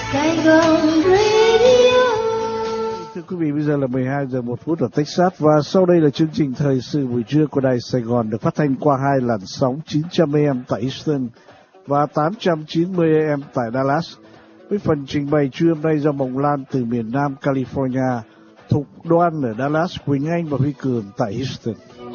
Sài Gòn Radio. Thưa quý vị, bây giờ là 12 giờ 1 phút ở Texas và sau đây là chương trình thời sự buổi trưa của Đài Sài Gòn được phát thanh qua hai làn sóng 900 AM tại Houston và 890 AM tại Dallas. Với phần trình bày trưa hôm nay do Mộng Lan từ miền Nam California, Thục Đoan ở Dallas, Quỳnh Anh và Huy Cường tại Houston.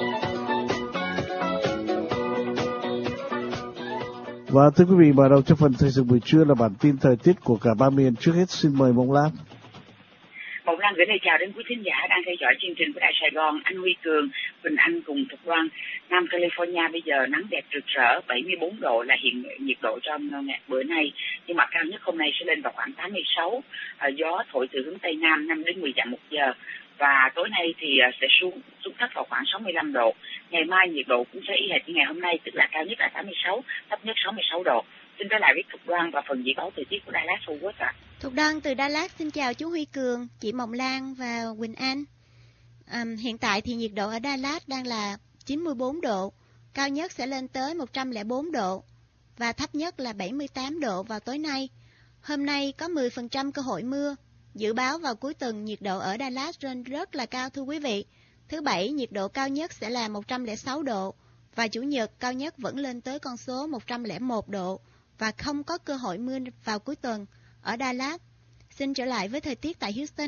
Và thưa quý vị, mở đầu cho phần thời sự buổi trưa là bản tin thời tiết của cả ba miền. Trước hết xin mời Mộng Lan. Mộng Lan gửi lời chào đến quý thính giả đang theo dõi chương trình của Đài Sài Gòn. Anh Huy Cường, Quỳnh Anh cùng Thục Đoan. Nam California bây giờ nắng đẹp rực rỡ, 74 độ là hiện nhiệt độ trong bữa nay. Nhưng mà cao nhất hôm nay sẽ lên vào khoảng 86. Gió thổi từ hướng Tây Nam 5 đến 10 dặm một giờ. Và tối nay thì sẽ xuống thấp vào khoảng 65 độ. Ngày mai nhiệt độ cũng sẽ y hệt như ngày hôm nay, tức là cao nhất là 86, thấp nhất 66 độ. Xin trở lại với Thục Đoan và phần dự báo thời tiết của Dallas Fort Worth ạ. Thục Đoan từ Dallas xin chào chú Huy Cường, chị Mộng Lan và Quỳnh Anh. Hiện tại thì nhiệt độ ở Dallas đang là 94 độ, cao nhất sẽ lên tới 104 độ và thấp nhất là 78 độ vào tối nay. Hôm nay có 10% cơ hội mưa. Dự báo vào cuối tuần nhiệt độ ở Dallas rất là cao thưa quý vị. Thứ Bảy nhiệt độ cao nhất sẽ là 106 độ và Chủ nhật cao nhất vẫn lên tới con số 101 độ và không có cơ hội mưa vào cuối tuần ở Dallas. Xin trở lại với thời tiết tại Houston.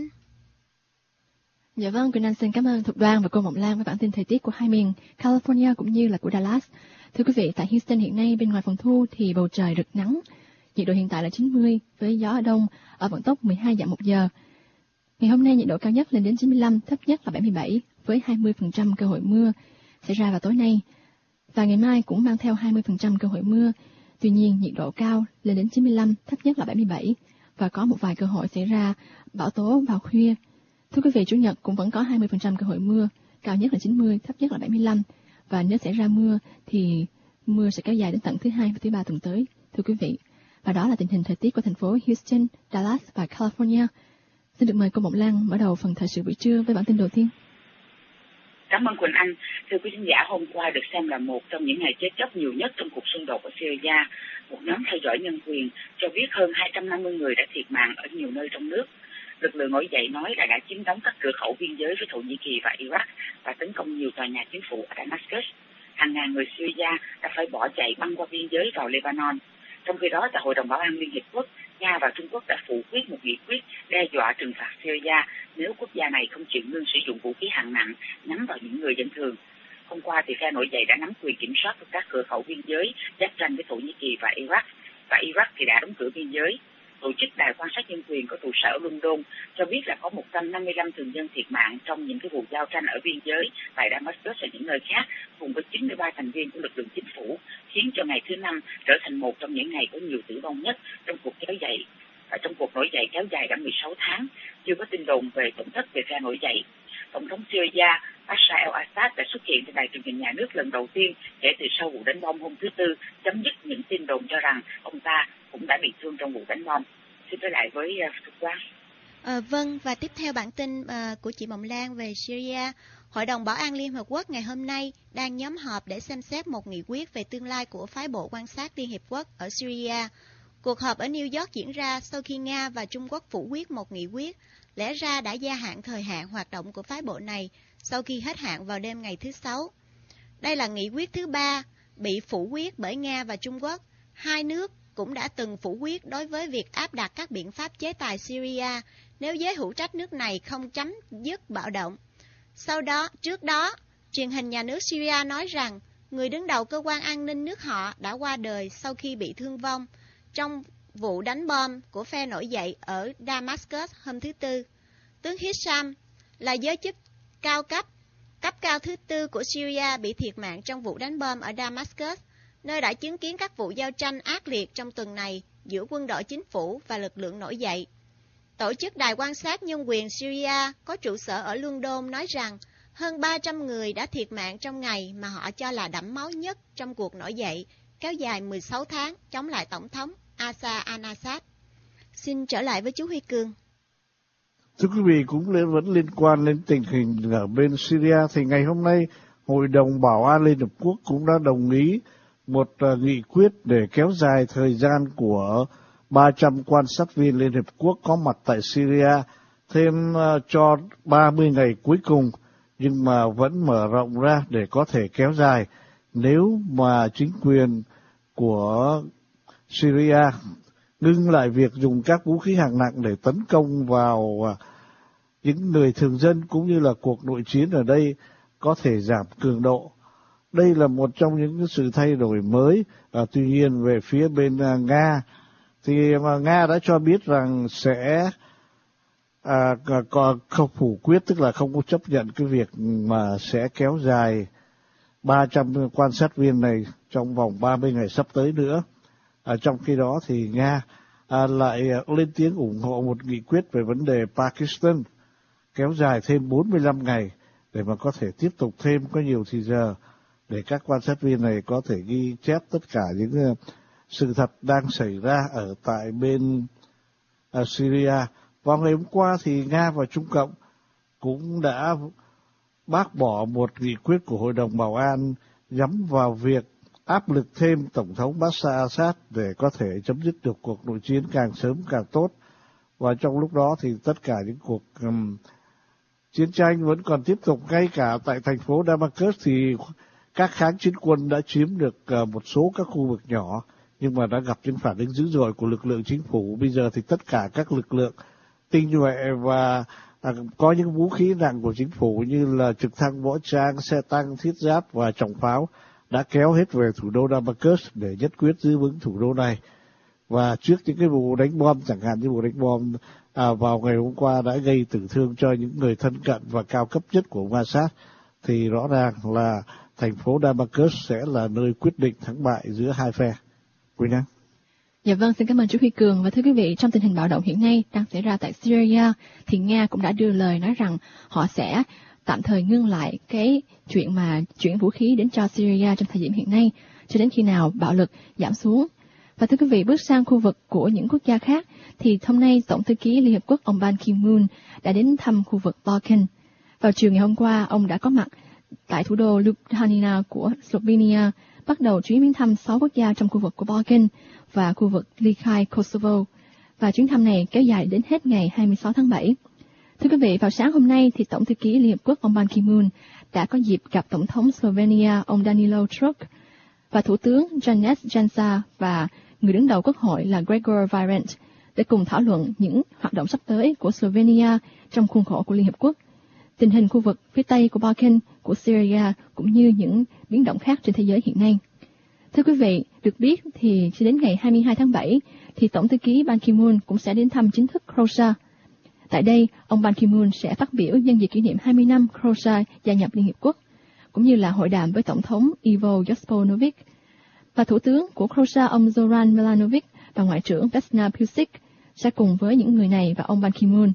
Dạ vâng, Quỳnh Anh xin cảm ơn Thục Đoan và cô Mộng Lan với bản tin thời tiết của hai miền California cũng như là của Dallas. Thưa quý vị, tại Houston hiện nay bên ngoài phòng thu thì bầu trời rực nắng. Nhiệt độ hiện tại là 90 với gió ở đông ở vận tốc 12 dặm một giờ. Ngày hôm nay nhiệt độ cao nhất lên đến 95, thấp nhất là 77 với 20% cơ hội mưa xảy ra vào tối nay. Và ngày mai cũng mang theo 20% cơ hội mưa. Tuy nhiên nhiệt độ cao lên đến 95, thấp nhất là 77 và có một vài cơ hội xảy ra bão tố vào khuya. Thưa quý vị, Chủ nhật cũng vẫn có 20% cơ hội mưa, cao nhất là 90, thấp nhất là 75 và nếu xảy ra mưa thì mưa sẽ kéo dài đến tận thứ Hai và thứ Ba tuần tới. Thưa quý vị, và đó là tình hình thời tiết của thành phố Houston, Dallas và California. Xin được mời cô Mộng Lan mở đầu phần thời sự buổi trưa với bản tin đầu tiên. Cảm ơn Quỳnh Anh. Thưa quý khán giả, hôm qua được xem là một trong những ngày chết chóc nhiều nhất trong cuộc xung đột ở Syria. Một nhóm theo dõi nhân quyền cho biết hơn 250 người đã thiệt mạng ở nhiều nơi trong nước. Lực lượng nổi dậy nói là đã chiếm đóng các cửa khẩu biên giới với Thổ Nhĩ Kỳ và Iraq và tấn công nhiều tòa nhà chính phủ ở Damascus. Hàng ngàn người Syria đã phải bỏ chạy băng qua biên giới vào Lebanon. Trong khi đó, tại Hội đồng Bảo an Liên Hiệp Quốc, Nga và Trung Quốc đã phủ quyết một nghị quyết đe dọa trừng phạt Syria nếu quốc gia này không chịu ngưng sử dụng vũ khí hạng nặng nhắm vào những người dân thường. Hôm qua, thì phe nổi dậy đã nắm quyền kiểm soát các cửa khẩu biên giới giáp ranh với Thổ Nhĩ Kỳ và Iraq thì đã đóng cửa biên giới. Tổ chức Đài quan sát nhân quyền có trụ sở ở London cho biết là có 155 thường dân thiệt mạng trong những cái vụ giao tranh ở biên giới tại Damascus và những nơi khác, cùng với 93 thành viên của lực lượng chính phủ, khiến cho ngày thứ Năm trở thành một trong những ngày có nhiều tử vong nhất trong cuộc nổi dậy kéo dài đã 16 tháng. Chưa có tin đồn về tổn thất về phe nổi dậy. Tổng thống Syria Bashar al-Assad đã xuất hiện trên đài truyền hình nhà nước lần đầu tiên kể từ sau vụ đánh bom hôm thứ Tư, chấm dứt những tin đồn cho rằng ông ta cũng đã bị thương trong vụ đánh bom. Xin trở lại với Thục Đoan. Vâng, và tiếp theo bản tin của chị Mộng Lan về Syria. Hội đồng Bảo an Liên Hợp Quốc ngày hôm nay đang nhóm họp để xem xét một nghị quyết về tương lai của phái bộ quan sát Liên Hiệp Quốc ở Syria. Cuộc họp ở New York diễn ra sau khi Nga và Trung Quốc phủ quyết một nghị quyết, lẽ ra đã gia hạn thời hạn hoạt động của phái bộ này sau khi hết hạn vào đêm ngày thứ Sáu. Đây là nghị quyết thứ 3 bị phủ quyết bởi Nga và Trung Quốc. Hai nước cũng đã từng phủ quyết đối với việc áp đặt các biện pháp chế tài Syria nếu giới hữu trách nước này không chấm dứt bạo động. Trước đó, truyền hình nhà nước Syria nói rằng người đứng đầu cơ quan an ninh nước họ đã qua đời sau khi bị thương vong trong vụ đánh bom của phe nổi dậy ở Damascus hôm thứ Tư. Tướng Hisham là giới chức cấp cao thứ tư của Syria bị thiệt mạng trong vụ đánh bom ở Damascus, nơi đã chứng kiến các vụ giao tranh ác liệt trong tuần này giữa quân đội chính phủ và lực lượng nổi dậy. Tổ chức Đài quan sát nhân quyền Syria có trụ sở ở London nói rằng hơn 300 người đã thiệt mạng trong ngày mà họ cho là đẫm máu nhất trong cuộc nổi dậy kéo dài 16 tháng chống lại Tổng thống Bashar al-Assad. Xin trở lại với chú Huy Cường. Thưa quý vị, cũng vẫn liên quan đến tình hình ở bên Syria, thì ngày hôm nay Hội đồng Bảo an Liên Hợp Quốc cũng đã đồng ý một nghị quyết để kéo dài thời gian của 300 quan sát viên Liên Hiệp Quốc có mặt tại Syria thêm cho 30 ngày cuối cùng, nhưng mà vẫn mở rộng ra để có thể kéo dài nếu mà chính quyền của Syria ngưng lại việc dùng các vũ khí hạng nặng để tấn công vào những người thường dân, cũng như là cuộc nội chiến ở đây có thể giảm cường độ. Đây là một trong những sự thay đổi mới. Tuy nhiên về phía bên Nga thì Nga đã cho biết rằng sẽ không phủ quyết, tức là không có chấp nhận cái việc mà sẽ kéo dài 300 quan sát viên này trong vòng 30 ngày sắp tới nữa. Trong khi đó thì Nga lại lên tiếng ủng hộ một nghị quyết về vấn đề Pakistan kéo dài thêm 45 ngày để mà có thể tiếp tục thêm có nhiều thời giờ để các quan sát viên này có thể ghi chép tất cả những sự thật đang xảy ra ở tại bên Syria. Vào ngày hôm qua thì Nga và Trung Cộng cũng đã bác bỏ một nghị quyết của Hội đồng Bảo an nhắm vào việc áp lực thêm Tổng thống Bashar al-Assad để có thể chấm dứt được cuộc nội chiến càng sớm càng tốt. Và trong lúc đó thì tất cả những cuộc chiến tranh vẫn còn tiếp tục. Ngay cả tại thành phố Damascus thì các kháng chiến quân đã chiếm được một số các khu vực nhỏ, nhưng mà đã gặp những phản ứng dữ dội của lực lượng chính phủ. Bây giờ thì tất cả các lực lượng tinh nhuệ và có những vũ khí nặng của chính phủ như là trực thăng võ trang, xe tăng, thiết giáp và trọng pháo đã kéo hết về thủ đô Damascus để nhất quyết giữ vững thủ đô này. Và trước những cái vụ đánh bom, chẳng hạn như vụ đánh bom vào ngày hôm qua đã gây tử thương cho những người thân cận và cao cấp nhất của Assad, thì rõ ràng là thành phố Damascus sẽ là nơi quyết định thắng bại giữa hai phe. Quý Năng. Dạ vâng, xin cảm ơn chú Huy Cường. Và thưa quý vị, trong tình hình bạo động hiện nay đang xảy ra tại Syria, thì Nga cũng đã đưa lời nói rằng họ sẽ tạm thời ngưng lại cái chuyện mà chuyển vũ khí đến cho Syria trong thời điểm hiện nay, cho đến khi nào bạo lực giảm xuống. Và thưa quý vị, bước sang khu vực của những quốc gia khác, thì hôm nay Tổng thư ký Liên Hợp Quốc ông Ban Ki-moon đã đến thăm khu vực Balkan. Vào chiều ngày hôm qua, ông đã có mặt tại thủ đô Ljubljana của Slovenia, bắt đầu chuyến viếng thăm 6 quốc gia trong khu vực của Balkan và khu vực ly khai Kosovo. Và chuyến thăm này kéo dài đến hết ngày 26 tháng 7. Thưa quý vị, vào sáng hôm nay thì Tổng thư ký Liên Hợp Quốc ông Ban Ki-moon đã có dịp gặp Tổng thống Slovenia ông Danilo Truk và Thủ tướng Janez Janša và người đứng đầu Quốc hội là Gregor Virant để cùng thảo luận những hoạt động sắp tới của Slovenia trong khuôn khổ của Liên Hợp Quốc, tình hình khu vực phía Tây của Balkan, của Syria cũng như những biến động khác trên thế giới hiện nay. Thưa quý vị, được biết thì cho đến ngày 22 tháng 7 thì Tổng thư ký Ban Ki-moon cũng sẽ đến thăm chính thức Croatia. Tại đây, ông Ban Ki-moon sẽ phát biểu nhân dịp kỷ niệm 20 năm Croatia gia nhập Liên Hiệp Quốc, cũng như là hội đàm với Tổng thống Ivo Josipovic. Và Thủ tướng của Croatia ông Zoran Milanovic và Ngoại trưởng Vesna Pusic sẽ cùng với những người này và ông Ban Ki-moon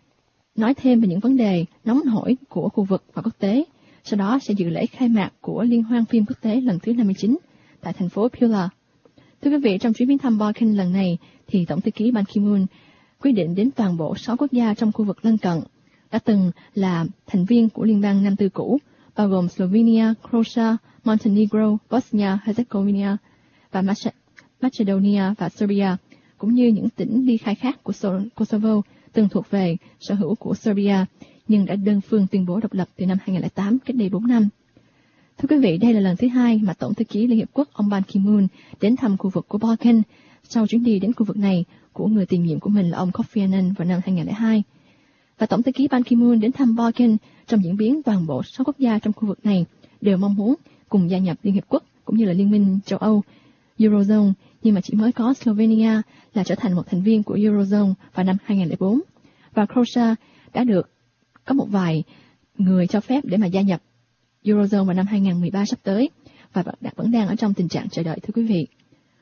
nói thêm về những vấn đề nóng hổi của khu vực và quốc tế. Sau đó sẽ dự lễ khai mạc của Liên hoan phim quốc tế lần thứ 59 tại thành phố Pula. Thưa quý vị, trong chuyến viếng thăm Balkan lần này thì Tổng thư ký Ban Ki-moon quyết định đến toàn bộ 6 quốc gia trong khu vực lân cận đã từng là thành viên của Liên bang Nam Tư cũ, bao gồm Slovenia, Croatia, Montenegro, Bosnia-Herzegovina và Macedonia và Serbia, cũng như những tỉnh ly khai khác của Kosovo từng thuộc về sở hữu của Serbia nhưng đã đơn phương tuyên bố độc lập từ năm 2008, cách đây 4 năm. Thưa quý vị, đây là lần thứ hai mà Tổng thư ký Liên Hiệp Quốc ông Ban Ki-moon đến thăm khu vực của Balkan sau chuyến đi đến khu vực này của người tiền nhiệm của mình là ông Kofi Annan vào năm 2002. Và Tổng thư ký Ban Ki-moon đến thăm Balkan trong diễn biến toàn bộ 6 quốc gia trong khu vực này đều mong muốn cùng gia nhập Liên Hiệp Quốc cũng như là Liên minh châu Âu, Eurozone, nhưng mà chỉ mới có Slovenia là trở thành một thành viên của Eurozone vào năm 2004. Và Croatia đã được có một vài người cho phép để mà gia nhập Eurozone vào năm 2013 sắp tới và vẫn đang ở trong tình trạng chờ đợi, thưa quý vị.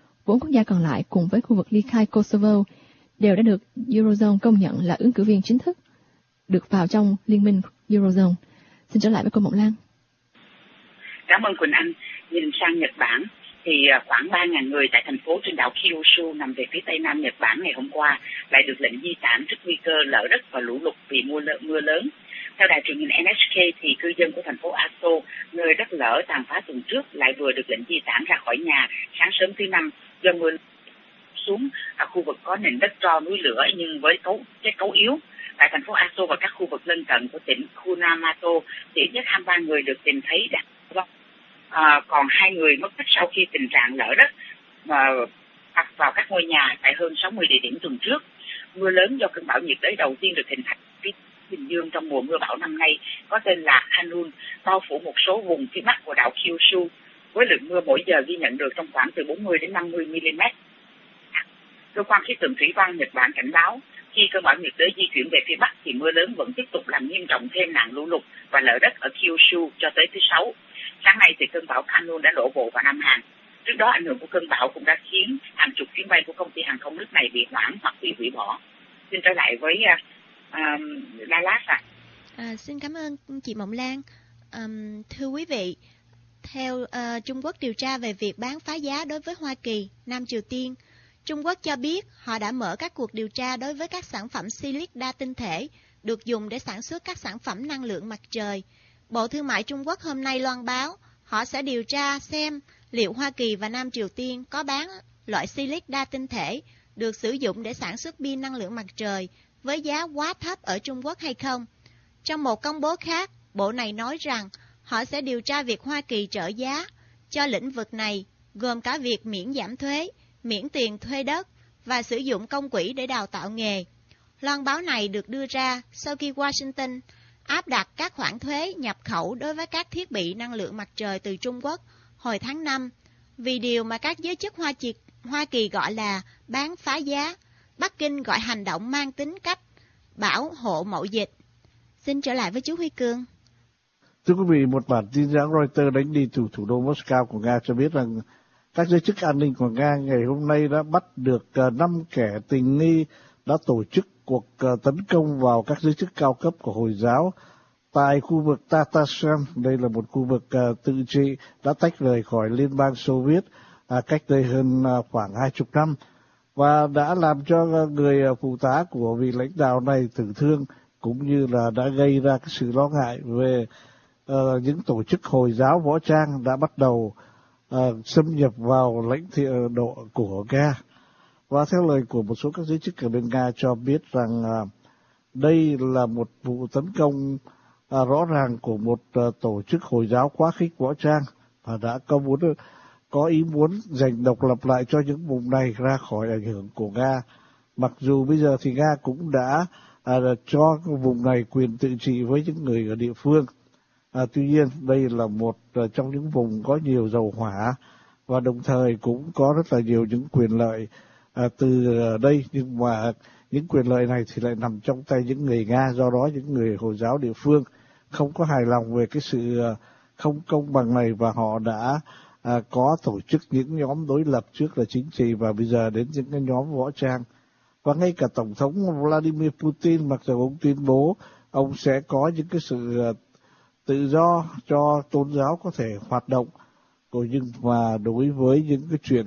4 quốc gia còn lại cùng với khu vực ly khai Kosovo đều đã được Eurozone công nhận là ứng cử viên chính thức được vào trong liên minh Eurozone. Xin trở lại với cô Mộng Lan. Cảm ơn Quỳnh Anh. Nhìn sang Nhật Bản thì khoảng 3.000 người tại thành phố trên đảo Kyushu nằm về phía tây nam Nhật Bản ngày hôm qua lại được lệnh di tản trước nguy cơ lở đất và lũ lụt vì mưa lớn. Theo đài truyền hình NHK thì cư dân của thành phố Aso, nơi đất lở tàn phá tuần trước, lại vừa được lệnh di tản ra khỏi nhà sáng sớm thứ Năm do mưa. xuống khu vực có nền đất tro núi lửa nhưng với kết cấu yếu. Tại thành phố Aso và các khu vực lân cận của tỉnh Kumamoto, ít nhất 23 người được tìm thấy đã tử vong. Còn 2 người mất tích sau khi tình trạng lở đất ập vào các ngôi nhà tại hơn 60 địa điểm tuần trước. Mưa lớn do cơn bão nhiệt đới đầu tiên được hình thành phía Bình Dương trong mùa mưa bão năm nay có tên là Hanun, bao phủ một số vùng phía bắc của đảo Kyushu, với lượng mưa mỗi giờ ghi nhận được trong khoảng từ 40 đến 50 mm. Cơ quan khí tượng thủy văn Nhật Bản cảnh báo khi cơn bão nhiệt đới di chuyển về phía bắc thì mưa lớn vẫn tiếp tục làm nghiêm trọng thêm nạn lũ lụt và lở đất ở Kyushu cho tới thứ Sáu. Sáng nay thì cơn bão Hanun đã đổ bộ vào Nam Hàn. Trước đó ảnh hưởng của cơn bão cũng đã khiến hàng chục chuyến bay của công ty hàng không nước này bị hoãn hoặc bị hủy bỏ. Xin trở lại với Dallas ạ. Xin cảm ơn chị Mộng Lan. Thưa quý vị, theo Trung Quốc điều tra về việc bán phá giá đối với Hoa Kỳ, Nam Triều Tiên, Trung Quốc cho biết họ đã mở các cuộc điều tra đối với các sản phẩm silic đa tinh thể được dùng để sản xuất các sản phẩm năng lượng mặt trời. Bộ Thương mại Trung Quốc hôm nay loan báo họ sẽ điều tra xem liệu Hoa Kỳ và Nam Triều Tiên có bán loại silic đa tinh thể được sử dụng để sản xuất pin năng lượng mặt trời với giá quá thấp ở Trung Quốc hay không. Trong một công bố khác, Bộ này nói rằng họ sẽ điều tra việc Hoa Kỳ trợ giá cho lĩnh vực này, gồm cả việc miễn giảm thuế, miễn tiền thuê đất và sử dụng công quỹ để đào tạo nghề. Loan báo này được đưa ra sau khi Washington áp đặt các khoản thuế nhập khẩu đối với các thiết bị năng lượng mặt trời từ Trung Quốc hồi tháng 5, vì điều mà các giới chức Hoa Kỳ gọi là bán phá giá. Bắc Kinh gọi hành động mang tính cách bảo hộ mậu dịch. Xin trở lại với chú Huy Cương. Thưa quý vị, một bản tin hãng Reuters đánh đi từ thủ đô Moscow của Nga cho biết rằng các giới chức an ninh của Nga ngày hôm nay đã bắt được 5 kẻ tình nghi đã tổ chức cuộc tấn công vào các giới chức cao cấp của Hồi giáo tại khu vực Tatarstan. Đây là một khu vực tự trị đã tách rời khỏi Liên bang Xô Viết cách đây hơn khoảng 20 năm và đã làm cho người phụ tá của vị lãnh đạo này tử thương, cũng như là đã gây ra cái sự lo ngại về những tổ chức Hồi giáo võ trang đã bắt đầu xâm nhập vào lãnh thổ của Nga. Và theo lời của một số các giới chức ở bên Nga cho biết rằng đây là một vụ tấn công rõ ràng của một tổ chức Hồi giáo quá khích võ trang và đã có ý muốn giành độc lập lại cho những vùng này ra khỏi ảnh hưởng của Nga. Mặc dù bây giờ thì Nga cũng đã cho vùng này quyền tự trị với những người ở địa phương. Tuy nhiên đây là một trong những vùng có nhiều dầu hỏa và đồng thời cũng có rất là nhiều những quyền lợi từ đây, nhưng mà những quyền lợi này thì lại nằm trong tay những người Nga. Do đó những người Hồi giáo địa phương không có hài lòng về cái sự không công bằng này và họ đã có tổ chức những nhóm đối lập, trước là chính trị và bây giờ đến những cái nhóm võ trang. Và ngay cả Tổng thống Vladimir Putin, mặc dù ông tuyên bố ông sẽ có những cái sự tự do cho tôn giáo có thể hoạt động, nhưng mà đối với những cái chuyện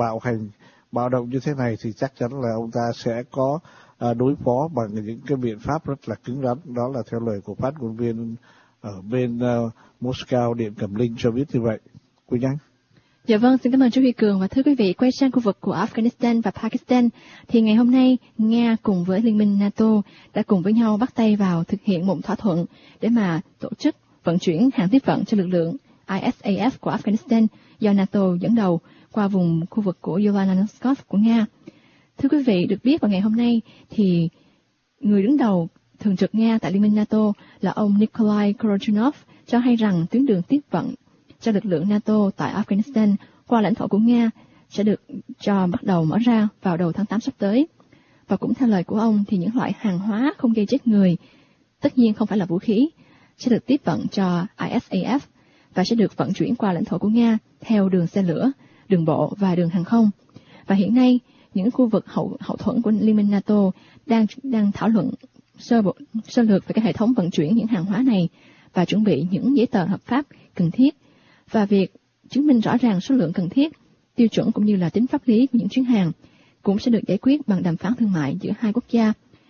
bạo động như thế này thì chắc chắn là ông ta sẽ có đối phó bằng những cái biện pháp rất là cứng rắn. Đó là theo lời của phát ngôn viên ở bên Moscow, Điện Cẩm Linh cho biết như vậy. Quỳnh Anh. Dạ vâng, xin cảm ơn chú Huy Cường. Và thưa quý vị, quay sang khu vực của Afghanistan và Pakistan, thì ngày hôm nay Nga cùng với Liên minh NATO đã cùng với nhau bắt tay vào thực hiện một thỏa thuận để mà tổ chức vận chuyển hàng tiếp vận cho lực lượng ISAF của Afghanistan do NATO dẫn đầu qua vùng khu vực của Yevgeny của Nga. Thưa quý vị, được biết vào ngày hôm nay thì người đứng đầu thường trực Nga tại Liên minh NATO là ông Nikolai Korochinov cho hay rằng tuyến đường tiếp vận cho lực lượng NATO tại Afghanistan qua lãnh thổ của Nga sẽ được bắt đầu mở ra vào đầu tháng 8 sắp tới. Và cũng theo lời của ông thì những loại hàng hóa không gây chết người, tất nhiên không phải là vũ khí, sẽ được tiếp vận cho ISAF và sẽ được vận chuyển qua lãnh thổ của Nga theo đường xe lửa, đường bộ và đường hàng không. Và hiện nay, những khu vực hậu thuẫn của Liên minh NATO đang thảo luận sơ lược về cái hệ thống vận chuyển những hàng hóa này và chuẩn bị những giấy tờ hợp pháp cần thiết. Và việc chứng minh rõ ràng số lượng cần thiết, tiêu chuẩn cũng như là tính pháp lý của những chuyến hàng cũng sẽ được giải quyết bằng đàm phán thương mại giữa hai quốc gia,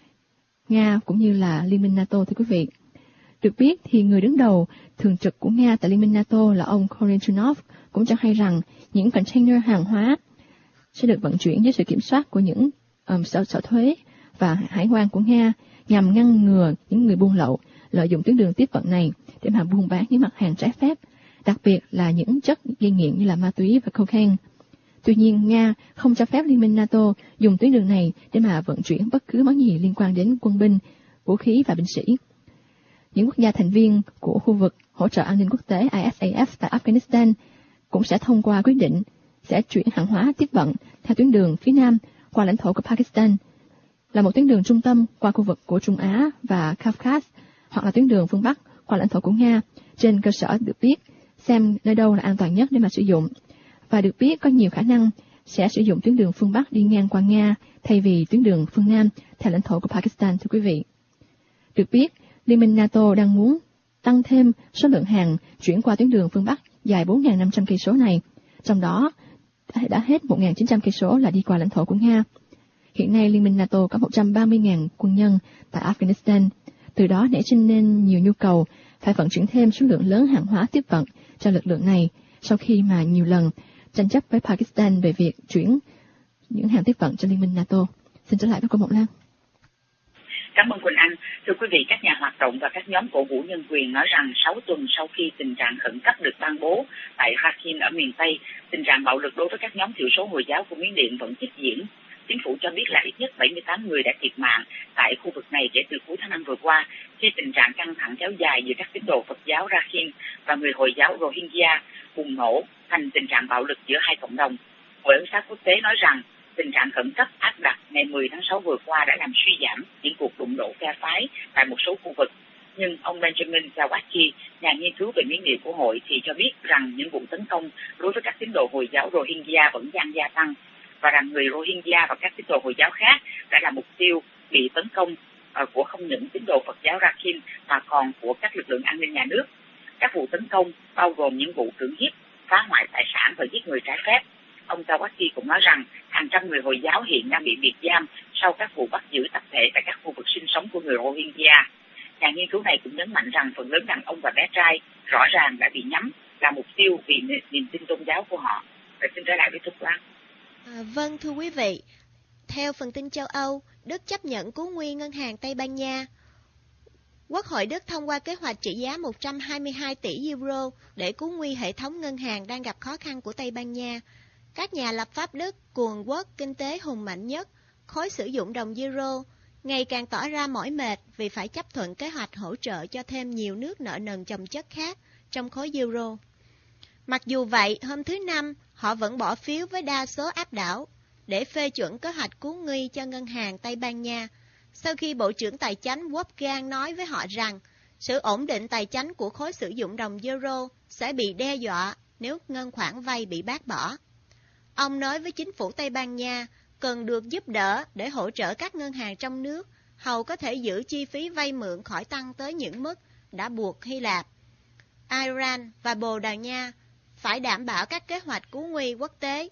Nga cũng như là Liên minh NATO, thưa quý vị. Được biết thì người đứng đầu thường trực của Nga tại Liên minh NATO là ông Korochinov cũng cho hay rằng những container hàng hóa sẽ được vận chuyển dưới sự kiểm soát của những sở thuế và hải quan của Nga nhằm ngăn ngừa những người buôn lậu lợi dụng tuyến đường tiếp vận này để mà buôn bán những mặt hàng trái phép, đặc biệt là những chất gây nghiện như là ma túy và cocaine. Tuy nhiên, Nga không cho phép Liên minh NATO dùng tuyến đường này để mà vận chuyển bất cứ món gì liên quan đến quân binh, vũ khí và binh sĩ. Những quốc gia thành viên của khu vực hỗ trợ an ninh quốc tế ISAF tại Afghanistan cũng sẽ thông qua quyết định sẽ chuyển hàng hóa tiếp vận theo tuyến đường phía Nam qua lãnh thổ của Pakistan, là một tuyến đường trung tâm qua khu vực của Trung Á và Kafkas, hoặc là tuyến đường phương Bắc qua lãnh thổ của Nga, trên cơ sở được biết xem nơi đâu là an toàn nhất để mà sử dụng. Và được biết có nhiều khả năng sẽ sử dụng tuyến đường phương Bắc đi ngang qua Nga thay vì tuyến đường phương Nam theo lãnh thổ của Pakistan, thưa quý vị. Được biết, Liên minh NATO đang muốn tăng thêm số lượng hàng chuyển qua tuyến đường phương Bắc dài 4.500 cây số này, trong đó đã hết 1.900 cây số là đi qua lãnh thổ của Nga. Hiện nay, Liên minh NATO có 130.000 quân nhân tại Afghanistan, từ đó nảy sinh nên nhiều nhu cầu phải vận chuyển thêm số lượng lớn hàng hóa tiếp vận cho lực lượng này, sau khi mà nhiều lần tranh chấp với Pakistan về việc chuyển những hàng tiếp vận cho Liên minh NATO. Xin trở lại với cô Mộng Lan. Cảm ơn Quỳnh Anh. Thưa quý vị, các nhà hoạt động và các nhóm cổ vũ nhân quyền nói rằng 6 tuần sau khi tình trạng khẩn cấp được ban bố tại Rakhine ở miền Tây, tình trạng bạo lực đối với các nhóm thiểu số Hồi giáo của Miến Điện vẫn tiếp diễn. Chính phủ cho biết là ít nhất 78 người đã thiệt mạng tại khu vực này kể từ cuối tháng 5 vừa qua, khi tình trạng căng thẳng kéo dài giữa các tín đồ Phật giáo Rakhine và người Hồi giáo Rohingya bùng nổ thành tình trạng bạo lực giữa hai cộng đồng. Hội ân xá quốc tế nói rằng tình trạng khẩn cấp áp đặt ngày 10 tháng 6 vừa qua đã làm suy giảm những cuộc đụng độ phe phái tại một số khu vực. Nhưng ông Benjamin Zawacki, nhà nghiên cứu về Miến Điện của hội, thì cho biết rằng những vụ tấn công đối với các tín đồ Hồi giáo Rohingya vẫn đang gia tăng, và rằng người Rohingya và các tín đồ Hồi giáo khác đã là mục tiêu bị tấn công của không những tín đồ Phật giáo Rakhine mà còn của các lực lượng an ninh nhà nước. Các vụ tấn công bao gồm những vụ cưỡng hiếp, phá hoại tài sản và giết người trái phép. Ông Zawacki cũng nói rằng hàng trăm người Hồi giáo hiện đang bị biệt giam sau các vụ bắt giữ tập thể tại các khu vực sinh sống của người Rohingya. Nhà nghiên cứu này cũng nhấn mạnh rằng phần lớn đàn ông và bé trai rõ ràng đã bị nhắm là mục tiêu vì niềm tin tôn giáo của họ. Và xin trở lại với Thục Quang. Vâng, thưa quý vị, theo phần tin châu Âu, Đức chấp nhận cứu nguy ngân hàng Tây Ban Nha. Quốc hội Đức thông qua kế hoạch trị giá 122 tỷ euro để cứu nguy hệ thống ngân hàng đang gặp khó khăn của Tây Ban Nha. Các nhà lập pháp Đức, cường quốc kinh tế hùng mạnh nhất, khối sử dụng đồng euro, ngày càng tỏ ra mỏi mệt vì phải chấp thuận kế hoạch hỗ trợ cho thêm nhiều nước nợ nần chồng chất khác trong khối euro. Mặc dù vậy, hôm thứ Năm, họ vẫn bỏ phiếu với đa số áp đảo để phê chuẩn kế hoạch cứu nguy cho ngân hàng Tây Ban Nha, sau khi Bộ trưởng Tài chánh Wolfgang nói với họ rằng sự ổn định tài chánh của khối sử dụng đồng euro sẽ bị đe dọa nếu ngân khoản vay bị bác bỏ. Ông nói với chính phủ Tây Ban Nha cần được giúp đỡ để hỗ trợ các ngân hàng trong nước hầu có thể giữ chi phí vay mượn khỏi tăng tới những mức đã buộc Hy Lạp, Iran và Bồ Đào Nha phải đảm bảo các kế hoạch cứu nguy quốc tế.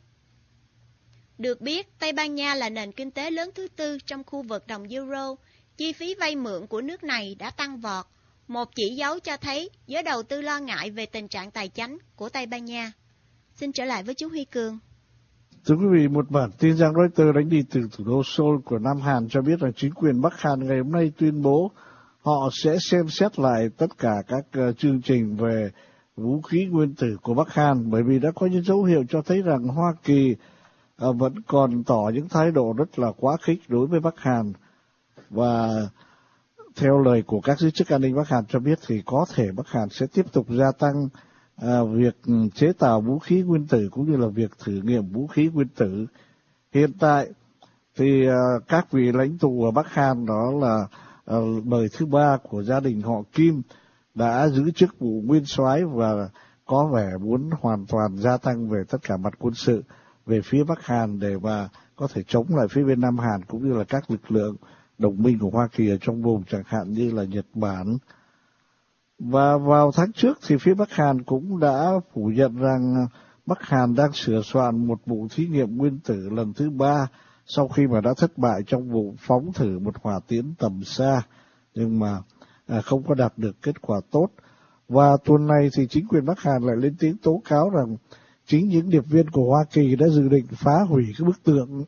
Được biết, Tây Ban Nha là nền kinh tế lớn thứ tư trong khu vực đồng euro. Chi phí vay mượn của nước này đã tăng vọt, một chỉ dấu cho thấy giới đầu tư lo ngại về tình trạng tài chánh của Tây Ban Nha. Xin trở lại với chú Huy Cường. Thưa quý vị, một bản tin rằng Reuters đánh đi từ thủ đô Seoul của Nam Hàn cho biết rằng chính quyền Bắc Hàn ngày hôm nay tuyên bố họ sẽ xem xét lại tất cả các chương trình về vũ khí nguyên tử của Bắc Hàn, bởi vì đã có những dấu hiệu cho thấy rằng Hoa Kỳ vẫn còn tỏ những thái độ rất là quá khích đối với Bắc Hàn. Và theo lời của các giới chức an ninh Bắc Hàn cho biết thì có thể Bắc Hàn sẽ tiếp tục gia tăng việc chế tạo vũ khí nguyên tử cũng như là việc thử nghiệm vũ khí nguyên tử. Hiện tại thì các vị lãnh tụ ở Bắc Hàn, đó là đời thứ ba của gia đình họ Kim, đã giữ chức vụ nguyên soái và có vẻ muốn hoàn toàn gia tăng về tất cả mặt quân sự về phía Bắc Hàn để mà có thể chống lại phía bên Nam Hàn cũng như là các lực lượng đồng minh của Hoa Kỳ ở trong vùng, chẳng hạn như là Nhật Bản. Và vào tháng trước thì phía Bắc Hàn cũng đã phủ nhận rằng Bắc Hàn đang sửa soạn một vụ thí nghiệm nguyên tử lần thứ 3 sau khi mà đã thất bại trong vụ phóng thử một hỏa tiễn tầm xa, nhưng mà không có đạt được kết quả tốt. Và tuần này thì chính quyền Bắc Hàn lại lên tiếng tố cáo rằng Chính những điệp viên của Hoa Kỳ đã dự định phá hủy cái bức tượng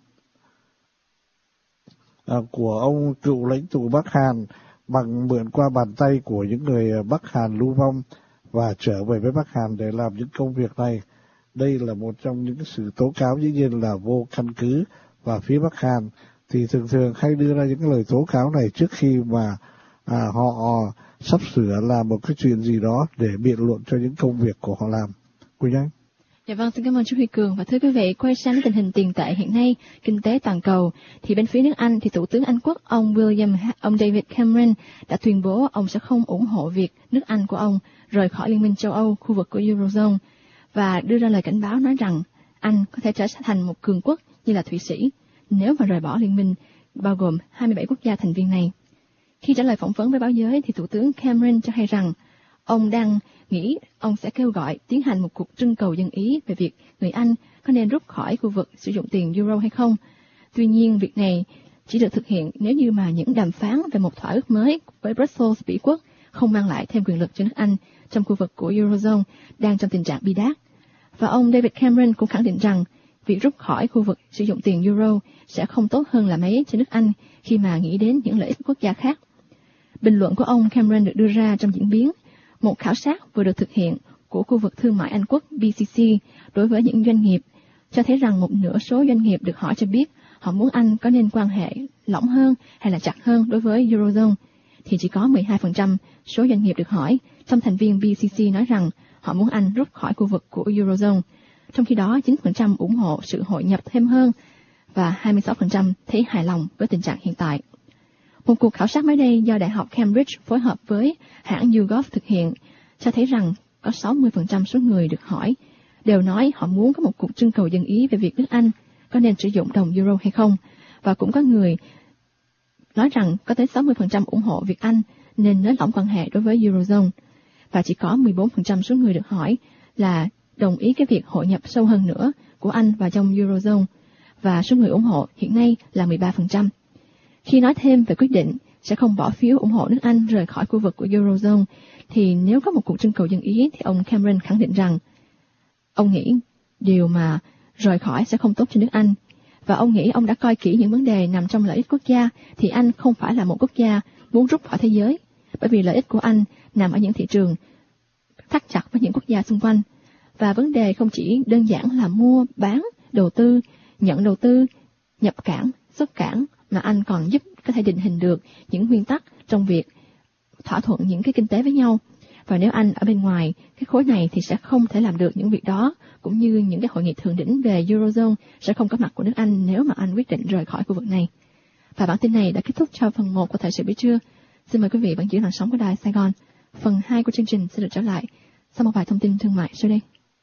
của ông cựu lãnh tụ Bắc Hàn bằng mượn qua bàn tay của những người Bắc Hàn lưu vong và trở về với Bắc Hàn để làm những công việc này. Đây là một trong những sự tố cáo dĩ nhiên là vô căn cứ, và phía Bắc Hàn thì thường hay đưa ra những cái lời tố cáo này trước khi mà họ sắp sửa làm một cái chuyện gì đó để biện luận cho những công việc của họ làm. Quỳnh Anh. Dạ vâng, xin cảm ơn chú Huy Cường. Và thưa quý vị, quay sang tình hình tiền tệ hiện nay, kinh tế toàn cầu, thì bên phía nước Anh thì Thủ tướng Anh Quốc ông David Cameron đã tuyên bố ông sẽ không ủng hộ việc nước Anh của ông rời khỏi Liên minh châu Âu, khu vực của Eurozone, và đưa ra lời cảnh báo nói rằng Anh có thể trở thành một cường quốc như là Thụy Sĩ nếu mà rời bỏ liên minh bao gồm 27 quốc gia thành viên này. Khi trả lời phỏng vấn với báo giới thì Thủ tướng Cameron cho hay rằng ông đang nghĩ ông sẽ kêu gọi tiến hành một cuộc trưng cầu dân ý về việc người Anh có nên rút khỏi khu vực sử dụng tiền euro hay không. Tuy nhiên, việc này chỉ được thực hiện nếu như mà những đàm phán về một thỏa ước mới với Brussels, Bỉ quốc không mang lại thêm quyền lực cho nước Anh trong khu vực của Eurozone đang trong tình trạng bi đát. Và ông David Cameron cũng khẳng định rằng việc rút khỏi khu vực sử dụng tiền euro sẽ không tốt hơn là mấy cho nước Anh khi mà nghĩ đến những lợi ích quốc gia khác. Bình luận của ông Cameron được đưa ra trong diễn biến một khảo sát vừa được thực hiện của khu vực thương mại Anh Quốc BCC đối với những doanh nghiệp, cho thấy rằng một nửa số doanh nghiệp được hỏi cho biết họ muốn Anh có nên quan hệ lỏng hơn hay là chặt hơn đối với Eurozone, thì chỉ có 12% số doanh nghiệp được hỏi trong thành viên BCC nói rằng họ muốn Anh rút khỏi khu vực của Eurozone, trong khi đó 9% ủng hộ sự hội nhập thêm hơn và 26% thấy hài lòng với tình trạng hiện tại. Một cuộc khảo sát mới đây do Đại học Cambridge phối hợp với hãng YouGov thực hiện cho thấy rằng có 60% số người được hỏi đều nói họ muốn có một cuộc trưng cầu dân ý về việc nước Anh có nên sử dụng đồng euro hay không, và cũng có người nói rằng có tới 60% ủng hộ việc Anh nên nới lỏng quan hệ đối với Eurozone, và chỉ có 14% số người được hỏi là đồng ý cái việc hội nhập sâu hơn nữa của Anh vào trong Eurozone, và số người ủng hộ hiện nay là 13%. Khi nói thêm về quyết định sẽ không bỏ phiếu ủng hộ nước Anh rời khỏi khu vực của Eurozone, thì nếu có một cuộc trưng cầu dân ý thì ông Cameron khẳng định rằng ông nghĩ điều mà rời khỏi sẽ không tốt cho nước Anh, và ông nghĩ ông đã coi kỹ những vấn đề nằm trong lợi ích quốc gia, thì Anh không phải là một quốc gia muốn rút khỏi thế giới, bởi vì lợi ích của Anh nằm ở những thị trường thắt chặt với những quốc gia xung quanh, và vấn đề không chỉ đơn giản là mua, bán, đầu tư, nhận đầu tư, nhập cảng, xuất cảng, mà Anh còn giúp có thể định hình được những nguyên tắc trong việc thỏa thuận những cái kinh tế với nhau. Và nếu Anh ở bên ngoài cái khối này thì sẽ không thể làm được những việc đó, cũng như những cái hội nghị thượng đỉnh về Eurozone sẽ không có mặt của nước Anh nếu mà Anh quyết định rời khỏi khu vực này. Và bản tin này đã kết thúc cho phần 1 của Thời sự buổi trưa. Xin mời quý vị vẫn giữ làn sóng của Đài Sài Gòn. Phần 2 của chương trình sẽ được trở lại sau một vài thông tin thương mại sau đây.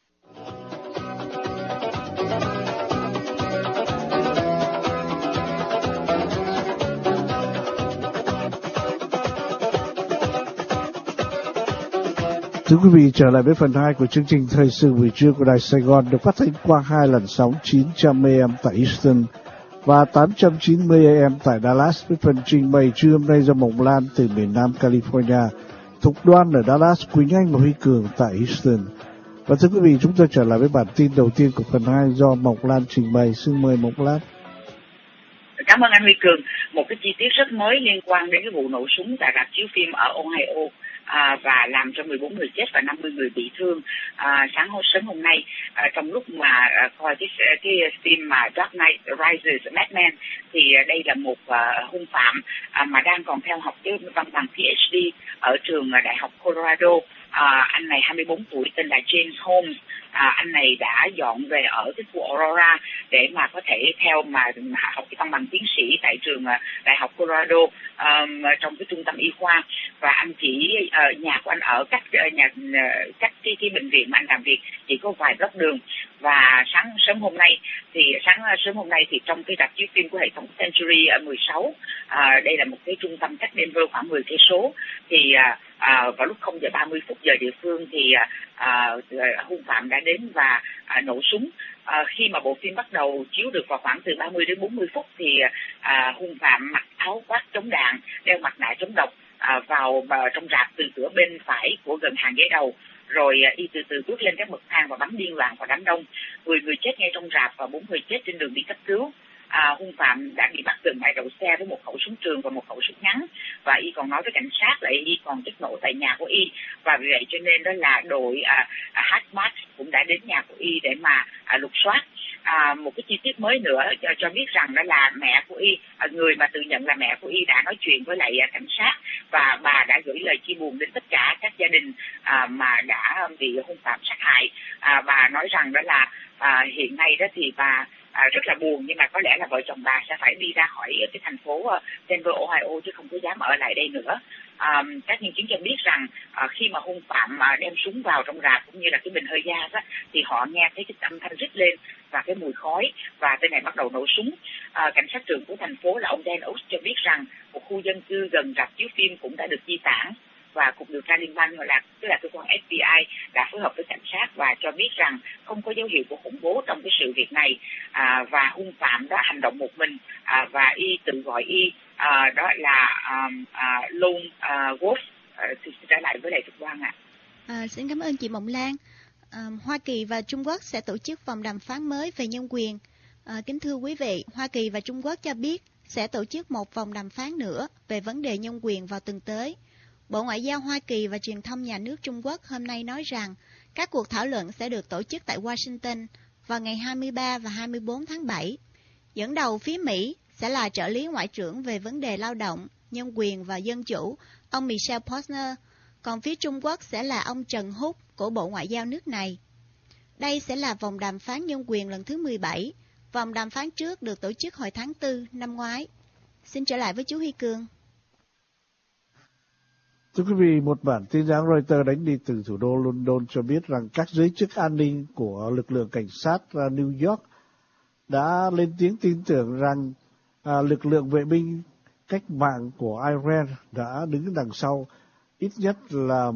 Thưa quý vị, trở lại với phần 2 của chương trình Thời sự buổi trưa của Đài Sài Gòn được phát thanh qua 2 làn sóng 900 AM tại Houston và 890 AM tại Dallas, với phần trình bày trưa hôm nay do Mộng Lan từ miền Nam California, Thục Đoan ở Dallas, Quỳnh Anh và Huy Cường tại Houston. Và thưa quý vị, chúng tôi trở lại với bản tin đầu tiên của phần 2 do Mộng Lan trình bày. Xin mời Mộng Lan. Cảm ơn anh Huy Cường. Một cái chi tiết rất mới liên quan đến cái vụ nổ súng tại rạp chiếu phim ở Ohio và làm cho 14 người chết và 50 người bị thương sớm hôm nay, trong lúc mà coi cái phim mà Dark Knight Rises, Mad Men, thì đây là một hung phạm mà đang còn theo học cái văn bằng PhD ở trường Đại học Colorado. Anh này 24 tuổi, tên là James Holmes. Anh này đã dọn về ở cái khu Aurora để mà có thể theo mà học cái văn bằng tiến sĩ tại trường Đại học Colorado trong cái trung tâm y khoa, và anh chỉ nhà của anh ở cách cái bệnh viện mà anh làm việc chỉ có vài block đường. Và sáng sớm hôm nay thì trong cái rạp chiếu phim của hệ thống Century ở 16, đây là một cái trung tâm cách Denver khoảng 10 cây số, thì vào lúc 0:30 giờ địa phương thì hung phạm đã đến và nổ súng. Khi mà bộ phim bắt đầu chiếu được vào khoảng từ 30 đến 40 phút thì hung phạm mặc áo khoác chống đạn, đeo mặt nạ chống độc vào trong rạp từ cửa bên phải của gần hàng ghế đầu, rồi y từ từ bước lên các bậc thang và bắn điên loạn vào đám đông. 10 người chết ngay trong rạp và 4 người chết trên đường đi cấp cứu. Hung phạm đã bị bắt gần bãi đậu xe với một khẩu súng trường và một khẩu súng ngắn, và y còn nói với cảnh sát là y còn chất nổ tại nhà của y, và vì vậy cho nên đó là đội HMAS cũng đã đến nhà của y để mà lục soát. Một cái chi tiết mới nữa cho biết rằng đó là mẹ của y, người mà tự nhận là mẹ của y đã nói chuyện với lại cảnh sát, và bà đã gửi lời chia buồn đến tất cả các gia đình mà đã bị hung phạm sát hại. Bà nói rằng đó là hiện nay đó thì bà rất là buồn, nhưng mà có lẽ là vợ chồng bà sẽ phải đi ra khỏi cái thành phố Denver, Ohio, chứ không có dám ở lại đây nữa. Các nhân chứng cho biết rằng khi mà hung phạm đem súng vào trong rạp cũng như là cái bình hơi gas á, thì họ nghe thấy cái âm thanh rít lên và cái mùi khói, và tên này bắt đầu nổ súng. Cảnh sát trưởng của thành phố là ông Dan Oaks cho biết rằng một khu dân cư gần rạp chiếu phim cũng đã được di tản, và cục điều tra liên bang tức là cơ quan FBI đã phối hợp với cảnh sát và cho biết rằng không có dấu hiệu của khủng bố trong cái sự việc này, và hung phạm đã hành động một mình, và y tự gọi y đó là lone wolf. Thì trở lại với lại Thực Quang ạ. Xin cảm ơn chị Mộng Lan. Hoa Kỳ và Trung Quốc sẽ tổ chức vòng đàm phán mới về nhân quyền. Kính thưa quý vị, Hoa Kỳ và Trung Quốc cho biết sẽ tổ chức một vòng đàm phán nữa về vấn đề nhân quyền vào tuần tới. Bộ Ngoại giao Hoa Kỳ và Truyền thông Nhà nước Trung Quốc hôm nay nói rằng các cuộc thảo luận sẽ được tổ chức tại Washington vào ngày 23 và 24 tháng 7. Dẫn đầu phía Mỹ sẽ là trợ lý Ngoại trưởng về vấn đề lao động, nhân quyền và dân chủ, ông Michel Posner, còn phía Trung Quốc sẽ là ông Trần Húc của Bộ Ngoại giao nước này. Đây sẽ là vòng đàm phán nhân quyền lần thứ 17. Vòng đàm phán trước được tổ chức hồi tháng 4 năm ngoái. Xin trở lại với chú Huy Cương. Thưa quý vị, một bản tin dáng Reuters đánh đi từ thủ đô London cho biết rằng các giới chức an ninh của lực lượng cảnh sát New York đã lên tiếng tin tưởng rằng lực lượng vệ binh cách mạng của Iran đã đứng đằng sau ít nhất là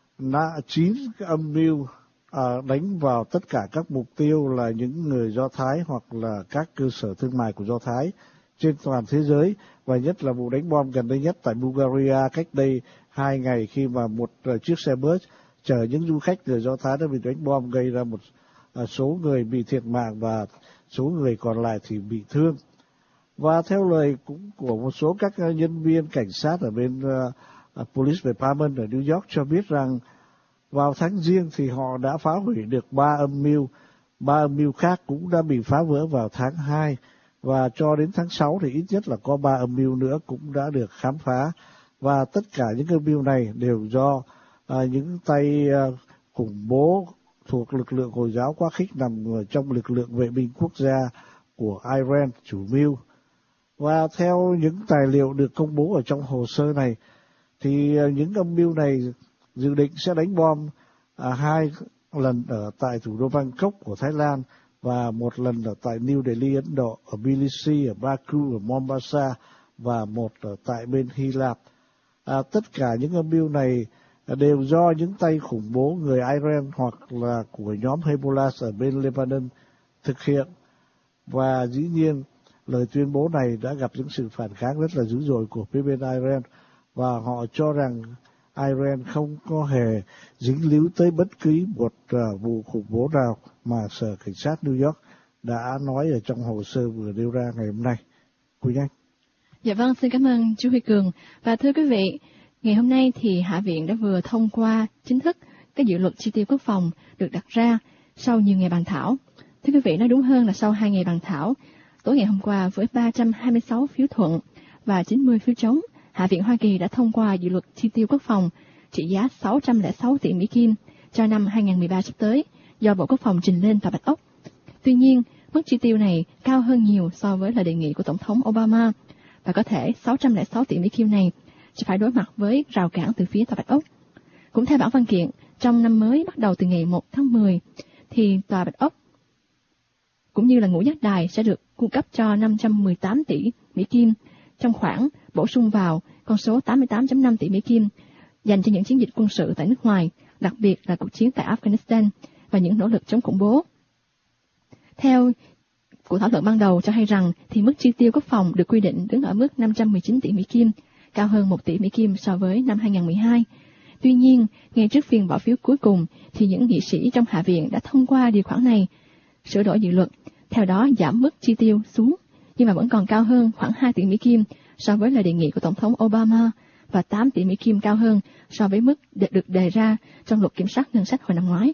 9 âm mưu đánh vào tất cả các mục tiêu là những người Do Thái hoặc là các cơ sở thương mại của Do Thái trên toàn thế giới, và nhất là vụ đánh bom gần đây nhất tại Bulgaria cách đây 2 ngày khi mà một chiếc xe bus chở những du khách người Do Thái đã bị đánh bom, gây ra một số người bị thiệt mạng và số người còn lại thì bị thương. Và theo lời cũng của một số các nhân viên cảnh sát ở bên Police Department ở New York cho biết rằng vào tháng Giêng thì họ đã phá hủy được 3 âm mưu khác cũng đã bị phá vỡ vào tháng 2, và cho đến tháng 6 thì ít nhất là có 3 âm mưu nữa cũng đã được khám phá, và tất cả những âm mưu này đều do những tay khủng bố thuộc lực lượng Hồi giáo quá khích nằm trong lực lượng vệ binh quốc gia của Iran chủ mưu. Và theo những tài liệu được công bố ở trong hồ sơ này thì những âm mưu này dự định sẽ đánh bom 2 lần ở tại thủ đô Bangkok của Thái Lan và 1 lần ở tại New Delhi, Ấn Độ, ở Tbilisi, ở Baku, ở Mombasa và 1 ở tại bên Hy Lạp. Tất cả những âm mưu này đều do những tay khủng bố người Iran hoặc là của nhóm Hezbollah ở bên Lebanon thực hiện. Và dĩ nhiên lời tuyên bố này đã gặp những sự phản kháng rất là dữ dội của phía bên Iran, và họ cho rằng Iran không có hề dính líu tới bất cứ một vụ khủng bố nào mà Sở Cảnh sát New York đã nói ở trong hồ sơ vừa nêu ra ngày hôm nay. Quỳnh Anh. Dạ vâng, xin cảm ơn chú Huy Cường. Và thưa quý vị, ngày hôm nay thì Hạ viện đã vừa thông qua chính thức cái dự luật chi tiêu quốc phòng được đặt ra sau nhiều ngày bàn thảo. Thưa quý vị, nói đúng hơn là sau 2 ngày bàn thảo, tối ngày hôm qua với 326 phiếu thuận và 90 phiếu chống, Hạ viện Hoa Kỳ đã thông qua dự luật chi tiêu quốc phòng trị giá 606 tỷ Mỹ Kim cho năm 2013 sắp tới do Bộ Quốc phòng trình lên Tòa Bạch Ốc. Tuy nhiên, mức chi tiêu này cao hơn nhiều so với lời đề nghị của Tổng thống Obama, và có thể 606 tỷ Mỹ Kim này sẽ phải đối mặt với rào cản từ phía Tòa Bạch Ốc. Cũng theo bản văn kiện, trong năm mới bắt đầu từ ngày 1 tháng 10, thì Tòa Bạch Ốc cũng như là Ngũ Giác Đài sẽ được cung cấp cho 518 tỷ Mỹ Kim trong khoản bổ sung vào con số 88.5 tỷ Mỹ Kim dành cho những chiến dịch quân sự tại nước ngoài, đặc biệt là cuộc chiến tại Afghanistan và những nỗ lực chống khủng bố. Theo cuộc thảo luận ban đầu cho hay rằng thì mức chi tiêu quốc phòng được quy định đứng ở mức 519 tỷ Mỹ Kim, cao hơn 1 tỷ Mỹ Kim so với năm 2012. Tuy nhiên, ngay trước phiên bỏ phiếu cuối cùng thì những nghị sĩ trong Hạ viện đã thông qua điều khoản này, sửa đổi dự luật, theo đó giảm mức chi tiêu xuống, nhưng mà vẫn còn cao hơn khoảng 2 tỷ Mỹ Kim so với lời đề nghị của Tổng thống Obama và 8 tỷ Mỹ Kim cao hơn so với mức được đề ra trong luật kiểm soát ngân sách hồi năm ngoái.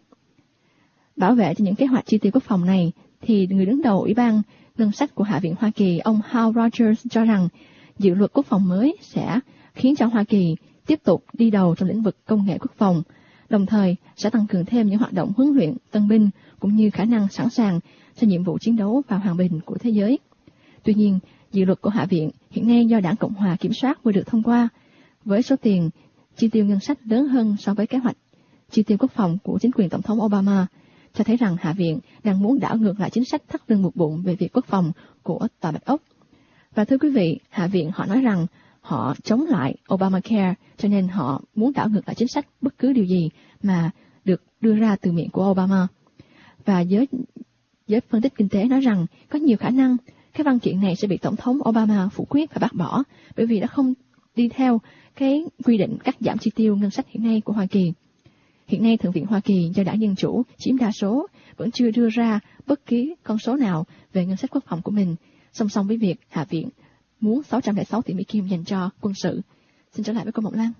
Bảo vệ cho những kế hoạch chi tiêu quốc phòng này, thì người đứng đầu Ủy ban Ngân sách của Hạ viện Hoa Kỳ, ông Hal Rogers cho rằng dự luật quốc phòng mới sẽ khiến cho Hoa Kỳ tiếp tục đi đầu trong lĩnh vực công nghệ quốc phòng, đồng thời sẽ tăng cường thêm những hoạt động huấn luyện tân binh cũng như khả năng sẵn sàng cho nhiệm vụ chiến đấu và hòa bình của thế giới. Tuy nhiên, dự luật của Hạ viện hiện nay do Đảng Cộng hòa kiểm soát vừa được thông qua, với số tiền chi tiêu ngân sách lớn hơn so với kế hoạch chi tiêu quốc phòng của chính quyền Tổng thống Obama, cho thấy rằng Hạ viện đang muốn đảo ngược lại chính sách thắt lưng buộc bụng về việc quốc phòng của Tòa Bạch Ốc. Và thưa quý vị, Hạ viện họ nói rằng họ chống lại Obamacare, cho nên họ muốn đảo ngược lại chính sách bất cứ điều gì mà được đưa ra từ miệng của Obama. Và giới phân tích kinh tế nói rằng có nhiều khả năng cái văn kiện này sẽ bị Tổng thống Obama phủ quyết và bác bỏ, bởi vì đã không đi theo cái quy định cắt giảm chi tiêu ngân sách hiện nay của Hoa Kỳ. Hiện nay Thượng viện Hoa Kỳ do Đảng Dân Chủ chiếm đa số vẫn chưa đưa ra bất kỳ con số nào về ngân sách quốc phòng của mình, song song với việc Hạ viện muốn 606 tỷ Mỹ Kim dành cho quân sự. Xin trở lại với cô Mộng Lan.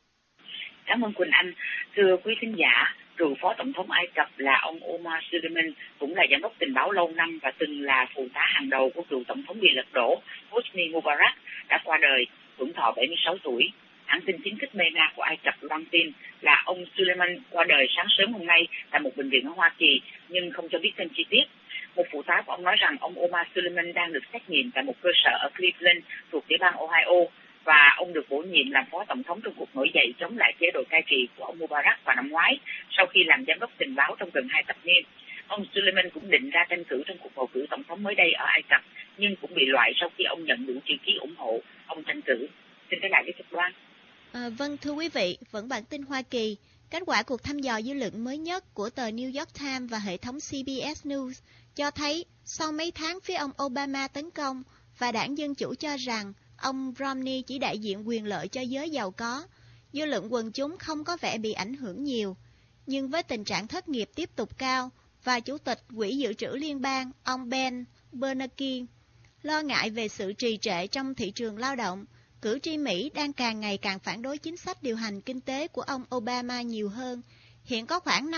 Cảm ơn Quỳnh Anh. Thưa quý thính giả, cựu phó tổng thống Ai Cập là ông Omar Suleiman cũng là giám đốc tình báo lâu năm và từng là phụ tá hàng đầu của cựu tổng thống bị lật đổ Hosni Mubarak đã qua đời, hưởng thọ 76 tuổi. Hãng tin chính thức MENA của Ai Cập loan tin là ông Suleiman qua đời sáng sớm hôm nay tại một bệnh viện ở Hoa Kỳ, nhưng không cho biết thêm chi tiết. Một phụ tá của ông nói rằng ông Omar Suleiman đang được xét nghiệm tại một cơ sở ở Cleveland thuộc tiểu bang Ohio, và ông được bổ nhiệm làm phó tổng thống trong cuộc nổi dậy chống lại chế độ cai trị của ông Mubarak vào năm ngoái, sau khi làm giám đốc tình báo trong gần 2 thập niên. Ông Suleiman cũng định ra tranh cử trong cuộc bầu cử tổng thống mới đây ở Ai Cập, nhưng cũng bị loại sau khi ông nhận đủ chữ ký ủng hộ ông tranh cử. Xin trở lại với Thực Đoan. Vâng, thưa quý vị, vẫn bản tin Hoa Kỳ. Kết quả cuộc thăm dò dư luận mới nhất của tờ New York Times và hệ thống CBS News cho thấy sau mấy tháng phía ông Obama tấn công và đảng Dân Chủ cho rằng ông Romney chỉ đại diện quyền lợi cho giới giàu có, dư luận quần chúng không có vẻ bị ảnh hưởng nhiều. Nhưng với tình trạng thất nghiệp tiếp tục cao và Chủ tịch Quỹ Dự trữ Liên bang ông Ben Bernanke lo ngại về sự trì trệ trong thị trường lao động, cử tri Mỹ đang càng ngày càng phản đối chính sách điều hành kinh tế của ông Obama nhiều hơn. Hiện có khoảng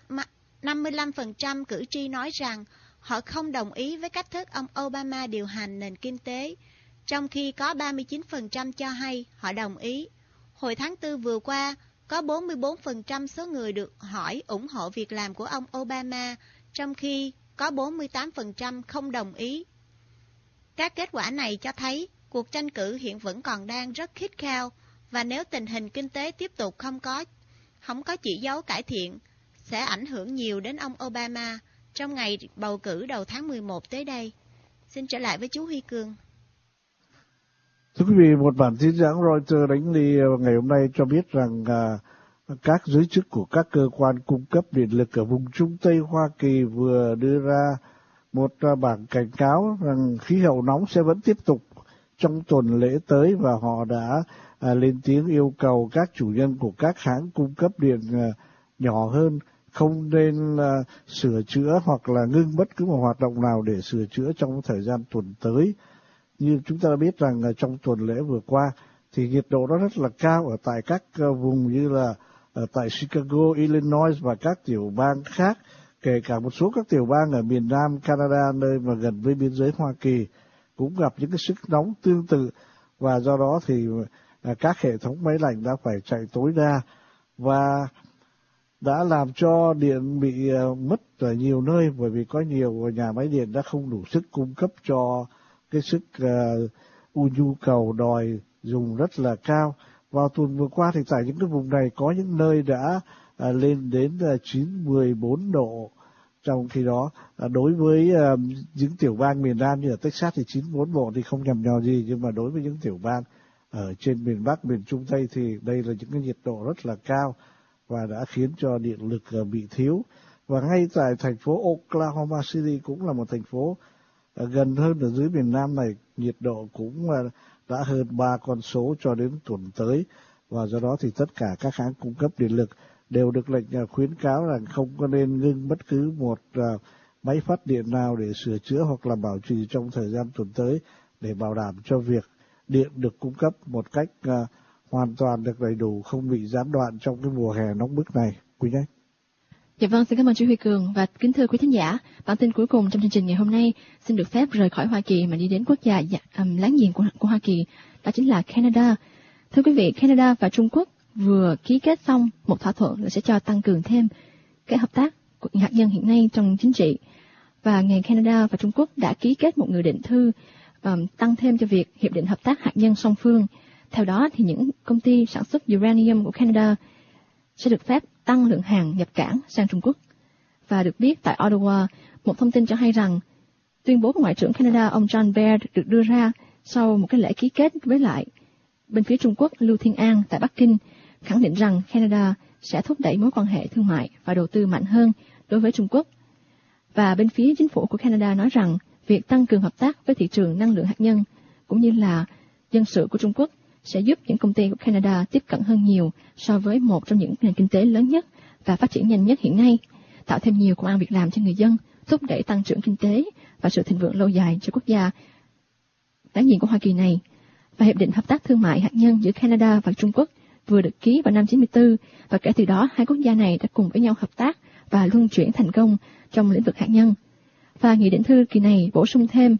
55% cử tri nói rằng họ không đồng ý với cách thức ông Obama điều hành nền kinh tế, trong khi có 39% cho hay họ đồng ý. Hồi tháng 4 vừa qua, có 44% số người được hỏi ủng hộ việc làm của ông Obama, trong khi có 48% không đồng ý. Các kết quả này cho thấy cuộc tranh cử hiện vẫn còn đang rất khít khao, và nếu tình hình kinh tế tiếp tục không có chỉ dấu cải thiện, sẽ ảnh hưởng nhiều đến ông Obama trong ngày bầu cử đầu tháng 11 tới đây. Xin trở lại với chú Huy Cường. Thưa quý vị, một bản tin hãng Reuters đánh ly ngày hôm nay cho biết rằng các giới chức của các cơ quan cung cấp điện lực ở vùng Trung Tây Hoa Kỳ vừa đưa ra một bảng cảnh cáo rằng khí hậu nóng sẽ vẫn tiếp tục trong tuần lễ tới, và họ đã lên tiếng yêu cầu các chủ nhân của các hãng cung cấp điện nhỏ hơn không nên sửa chữa hoặc là ngưng bất cứ một hoạt động nào để sửa chữa trong thời gian tuần tới. Như chúng ta biết rằng trong tuần lễ vừa qua thì nhiệt độ nó rất là cao ở tại các vùng như là ở tại Chicago, Illinois và các tiểu bang khác, kể cả một số các tiểu bang ở miền Nam Canada nơi mà gần với biên giới Hoa Kỳ cũng gặp những cái sức nóng tương tự, và do đó thì các hệ thống máy lạnh đã phải chạy tối đa và đã làm cho điện bị mất ở nhiều nơi, bởi vì có nhiều nhà máy điện đã không đủ sức cung cấp cho cái sức nhu cầu đòi dùng rất là cao. Vào tuần vừa qua thì tại những cái vùng này có những nơi đã lên đến 9-14 độ. Trong khi đó, đối với những tiểu bang miền Nam như ở Texas thì 9-4 độ thì không nhầm nhò gì, nhưng mà đối với những tiểu bang ở trên miền Bắc, miền Trung Tây thì đây là những cái nhiệt độ rất là cao và đã khiến cho điện lực bị thiếu. Và ngay tại thành phố Oklahoma City cũng là một thành phố gần hơn ở dưới miền Nam này, nhiệt độ cũng đã hơn 3 con số cho đến tuần tới. và do đó thì tất cả các hãng cung cấp điện lực đều được lệnh khuyến cáo rằng không có nên ngưng bất cứ một máy phát điện nào để sửa chữa hoặc là bảo trì trong thời gian tuần tới, để bảo đảm cho việc điện được cung cấp một cách hoàn toàn được đầy đủ, không bị gián đoạn trong cái mùa hè nóng bức này. Quỳnh Anh. Dạ vâng, xin cảm ơn chú Huy Cường. Và kính thưa quý thính giả, bản tin cuối cùng trong chương trình ngày hôm nay xin được phép rời khỏi Hoa Kỳ mà đi đến quốc gia láng giềng của Hoa Kỳ, đó chính là Canada. Thưa quý vị, Canada và Trung Quốc vừa ký kết xong một thỏa thuận là sẽ cho tăng cường thêm cái hợp tác hạt nhân hiện nay trong chính trị. Và ngày Canada và Trung Quốc đã ký kết một nghị định thư tăng thêm cho việc hiệp định hợp tác hạt nhân song phương. Theo đó thì những công ty sản xuất uranium của Canada sẽ được phép tăng lượng hàng nhập cảng sang Trung Quốc. Và được biết tại Ottawa, một thông tin cho hay rằng tuyên bố của Ngoại trưởng Canada ông John Baird được đưa ra sau một cái lễ ký kết với lại bên phía Trung Quốc Lưu Thiên An tại Bắc Kinh, khẳng định rằng Canada sẽ thúc đẩy mối quan hệ thương mại và đầu tư mạnh hơn đối với Trung Quốc. Và bên phía chính phủ của Canada nói rằng việc tăng cường hợp tác với thị trường năng lượng hạt nhân cũng như là dân sự của Trung Quốc sẽ giúp những công ty của Canada tiếp cận hơn nhiều so với một trong những nền kinh tế lớn nhất và phát triển nhanh nhất hiện nay, tạo thêm nhiều công ăn việc làm cho người dân, thúc đẩy tăng trưởng kinh tế và sự thịnh vượng lâu dài cho quốc gia láng giềng của Hoa Kỳ này. Và hiệp định hợp tác thương mại hạt nhân giữa Canada và Trung Quốc vừa được ký vào năm 1994, và kể từ đó hai quốc gia này đã cùng với nhau hợp tác và luân chuyển thành công trong lĩnh vực hạt nhân. Và nghị định thư kỳ này bổ sung thêm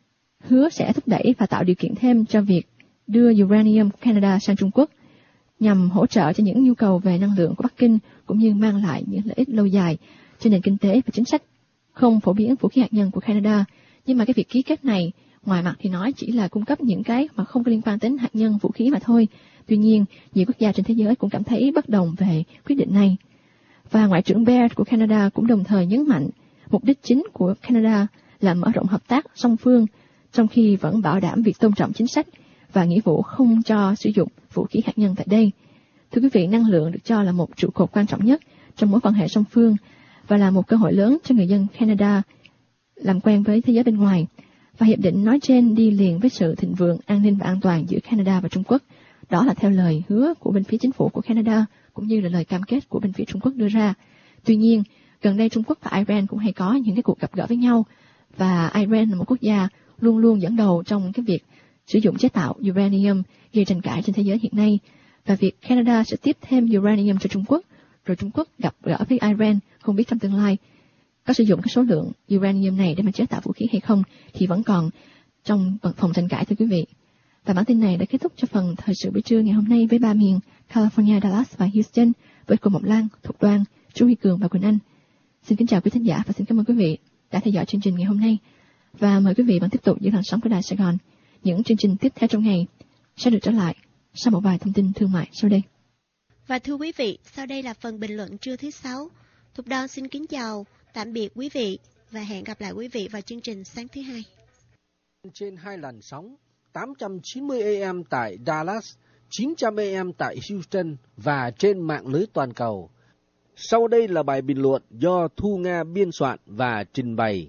hứa sẽ thúc đẩy và tạo điều kiện thêm cho việc đưa uranium của Canada sang Trung Quốc nhằm hỗ trợ cho những nhu cầu về năng lượng của Bắc Kinh, cũng như mang lại những lợi ích lâu dài cho nền kinh tế và chính sách không phổ biến vũ khí hạt nhân của Canada. Nhưng mà cái việc ký kết này ngoài mặt thì nói chỉ là cung cấp những cái mà không có liên quan đến hạt nhân vũ khí mà thôi. Tuy nhiên, nhiều quốc gia trên thế giới cũng cảm thấy bất đồng về quyết định này. Và Ngoại trưởng Baird của Canada cũng đồng thời nhấn mạnh mục đích chính của Canada là mở rộng hợp tác song phương, trong khi vẫn bảo đảm việc tôn trọng chính sách và nghĩa vụ không cho sử dụng vũ khí hạt nhân tại đây. Thưa quý vị, năng lượng được cho là một trụ cột quan trọng nhất trong mối quan hệ song phương và là một cơ hội lớn cho người dân Canada làm quen với thế giới bên ngoài. Và hiệp định nói trên đi liền với sự thịnh vượng, an ninh và an toàn giữa Canada và Trung Quốc. Đó là theo lời hứa của bên phía chính phủ của Canada, cũng như là lời cam kết của bên phía Trung Quốc đưa ra. Tuy nhiên, gần đây Trung Quốc và Iran cũng hay có những cái cuộc gặp gỡ với nhau, và Iran là một quốc gia luôn luôn dẫn đầu trong cái việc sử dụng chế tạo uranium gây tranh cãi trên thế giới hiện nay. Và việc Canada sẽ tiếp thêm uranium cho Trung Quốc, rồi Trung Quốc gặp gỡ với Iran, không biết trong tương lai có sử dụng cái số lượng uranium này để mà chế tạo vũ khí hay không thì vẫn còn trong phòng tranh cãi, thưa quý vị. Và bản tin này đã kết thúc cho phần thời sự buổi trưa ngày hôm nay với ba miền California, Dallas và Houston, với cô Mộng Lan, Thục Đoan, chú Huy Cường và Quỳnh Anh. Xin kính chào quý thính giả và xin cảm ơn quý vị đã theo dõi chương trình ngày hôm nay. Và mời quý vị vẫn tiếp tục giữ làn sóng của Đài Sài Gòn. Những chương trình tiếp theo trong ngày sẽ được trở lại sau một vài thông tin thương mại sau đây. Và thưa quý vị, sau đây là phần bình luận trưa thứ 6. Thục Đoan xin kính chào, tạm biệt quý vị và hẹn gặp lại quý vị vào chương trình sáng thứ Hai. Trên hai làn sóng 890 AM tại Dallas, 900 AM tại Houston và trên mạng lưới toàn cầu. Sau đây là bài bình luận do Thu Nga biên soạn và trình bày.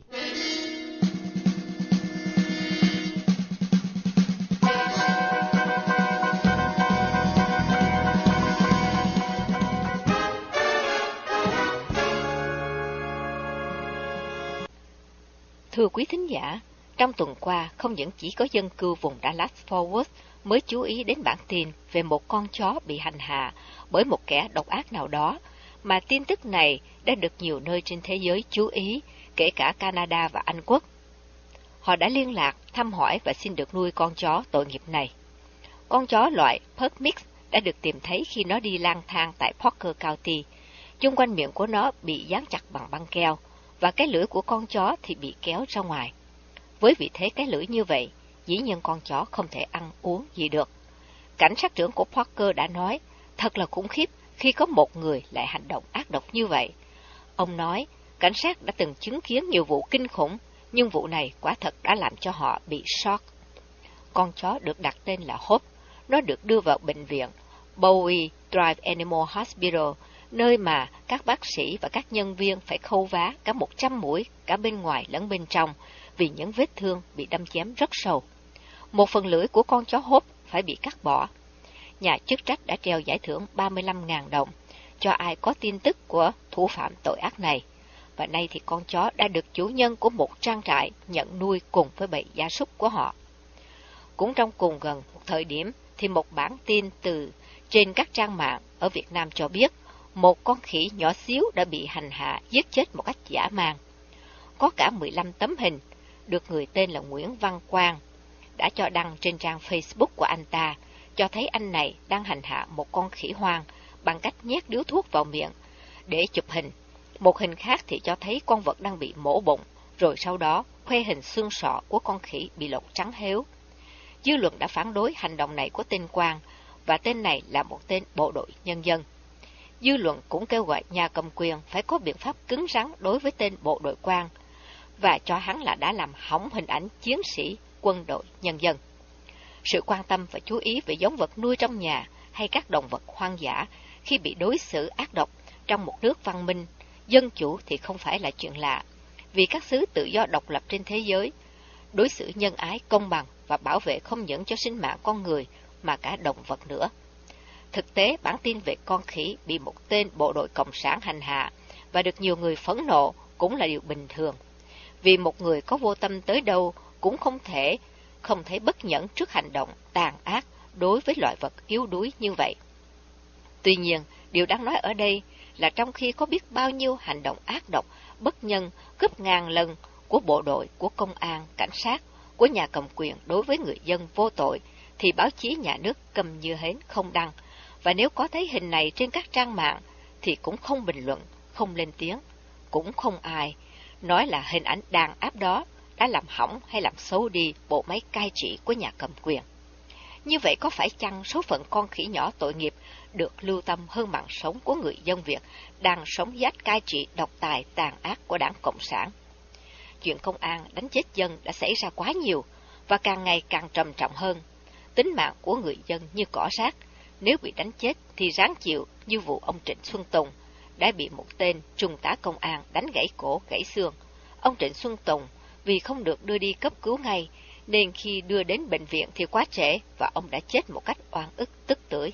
Thưa quý thính giả, trong tuần qua không những chỉ có dân cư vùng Dallas-Fort Worth mới chú ý đến bản tin về một con chó bị hành hạ bởi một kẻ độc ác nào đó, mà tin tức này đã được nhiều nơi trên thế giới chú ý, kể cả Canada và Anh Quốc. Họ đã liên lạc, thăm hỏi và xin được nuôi con chó tội nghiệp này. Con chó loại Pug Mix đã được tìm thấy khi nó đi lang thang tại Parker County. Chung quanh miệng của nó bị dán chặt bằng băng keo, và cái lưỡi của con chó thì bị kéo ra ngoài. Với vị thế cái lưỡi như vậy, dĩ nhiên con chó không thể ăn uống gì được. Cảnh sát trưởng của Parker đã nói, thật là khủng khiếp khi có một người lại hành động ác độc như vậy. Ông nói, cảnh sát đã từng chứng kiến nhiều vụ kinh khủng, nhưng vụ này quả thật đã làm cho họ bị sốc. Con chó được đặt tên là Hope. Nó được đưa vào bệnh viện Bowie Drive Animal Hospital, nơi mà các bác sĩ và các nhân viên phải khâu vá cả 100 mũi, cả bên ngoài lẫn bên trong, vì những vết thương bị đâm chém rất sâu. Một phần lưỡi của con chó Hope phải bị cắt bỏ. nhà chức trách đã treo giải thưởng 35.000 đồng cho ai có tin tức của thủ phạm tội ác này. Và nay thì con chó đã được chủ nhân của một trang trại nhận nuôi cùng với bầy gia súc của họ. Cũng trong cùng gần một thời điểm thì một bản tin từ trên các trang mạng ở Việt Nam cho biết một con khỉ nhỏ xíu đã bị hành hạ giết chết một cách dã man. Có cả 15 tấm hình được người tên là Nguyễn Văn Quang đã cho đăng trên trang Facebook của anh ta, cho thấy anh này đang hành hạ một con khỉ hoang bằng cách nhét điếu thuốc vào miệng để chụp hình. Một hình khác thì cho thấy con vật đang bị mổ bụng, rồi sau đó khoe hình xương sọ của con khỉ bị lột trắng héo. Dư luận đã phản đối hành động này của tên Quang, và tên này là một tên bộ đội nhân dân. Dư luận cũng kêu gọi nhà cầm quyền phải có biện pháp cứng rắn đối với tên bộ đội Quang, và cho hắn là đã làm hỏng hình ảnh chiến sĩ quân đội nhân dân. Sự quan tâm và chú ý về giống vật nuôi trong nhà hay các động vật hoang dã khi bị đối xử ác độc trong một nước văn minh, dân chủ thì không phải là chuyện lạ, vì các xứ tự do độc lập trên thế giới đối xử nhân ái, công bằng và bảo vệ không những cho sinh mạng con người mà cả động vật nữa. Thực tế, bản tin về con khỉ bị một tên bộ đội cộng sản hành hạ và được nhiều người phẫn nộ cũng là điều bình thường, vì một người có vô tâm tới đâu cũng không thấy bất nhẫn trước hành động tàn ác đối với loài vật yếu đuối như vậy. Tuy nhiên, điều đáng nói ở đây là trong khi có biết bao nhiêu hành động ác độc, bất nhân gấp ngàn lần của bộ đội, của công an, cảnh sát, của nhà cầm quyền đối với người dân vô tội, thì báo chí nhà nước câm như hến không đăng, và nếu có thấy hình này trên các trang mạng thì cũng không bình luận, không lên tiếng, cũng không ai nói là hình ảnh đàn áp đó đã làm hỏng hay làm xấu đi bộ máy cai trị của nhà cầm quyền. Như vậy có phải chăng số phận con khỉ nhỏ tội nghiệp được lưu tâm hơn mạng sống của người dân Việt đang sống dách cai trị độc tài tàn ác của Đảng Cộng sản? Chuyện công an đánh chết dân đã xảy ra quá nhiều và càng ngày càng trầm trọng hơn. Tính mạng của người dân như cỏ rác, nếu bị đánh chết thì ráng chịu, như vụ ông Trịnh Xuân Tùng đã bị một tên trung tá công an đánh gãy cổ gãy xương. Ông Trịnh Xuân Tùng vì không được đưa đi cấp cứu ngay nên khi đưa đến bệnh viện thì quá trễ và ông đã chết một cách oan ức tức tưởi.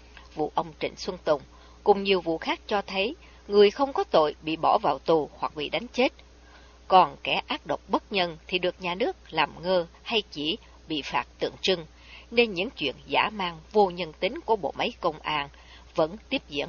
Vụ ông Trịnh Xuân Tùng cùng nhiều vụ khác cho thấy người không có tội bị bỏ vào tù hoặc bị đánh chết, còn kẻ ác độc bất nhân thì được nhà nước làm ngơ hay chỉ bị phạt tượng trưng, nên những chuyện dã man vô nhân tính của bộ máy công an vẫn tiếp diễn.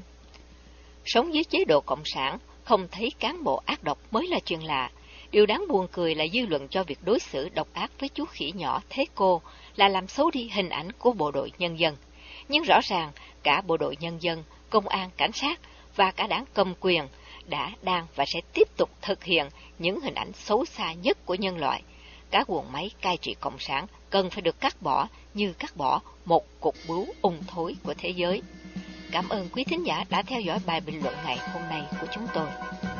Sống dưới chế độ cộng sản, không thấy cán bộ ác độc mới là chuyện lạ. Điều đáng buồn cười là dư luận cho việc đối xử độc ác với chú khỉ nhỏ Thế Cô là làm xấu đi hình ảnh của bộ đội nhân dân. Nhưng rõ ràng, cả bộ đội nhân dân, công an, cảnh sát và cả đảng cầm quyền đã, đang và sẽ tiếp tục thực hiện những hình ảnh xấu xa nhất của nhân loại. Các guồng máy cai trị cộng sản cần phải được cắt bỏ như cắt bỏ một cục bướu ung thối của thế giới. Cảm ơn quý thính giả đã theo dõi bài bình luận ngày hôm nay của chúng tôi.